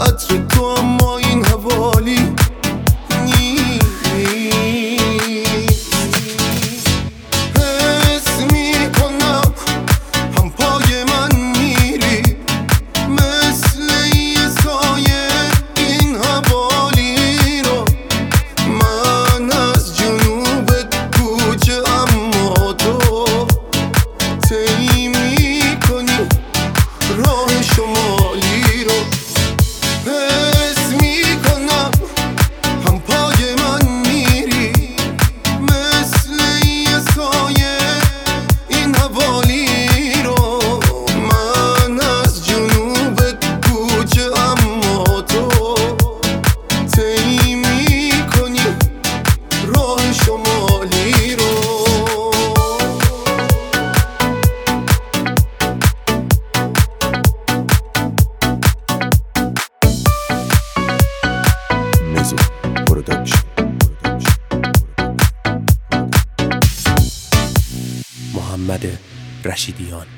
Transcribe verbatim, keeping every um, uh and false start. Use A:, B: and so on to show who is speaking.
A: عطر تو اما این حوالی نیست. حس میکنم هم پای من میری مثل یه سایه این حوالی رو. من از جنوبت کوچه اما تو طی میکنی راه شمالی رو. حس میکنم هم پای من میری مثل یه سایه این حوالی رو. من از جنوبت کوچه اما تو طی میکنی راه شمالی رو.
B: Mizzle Production. محمد رشیدیان.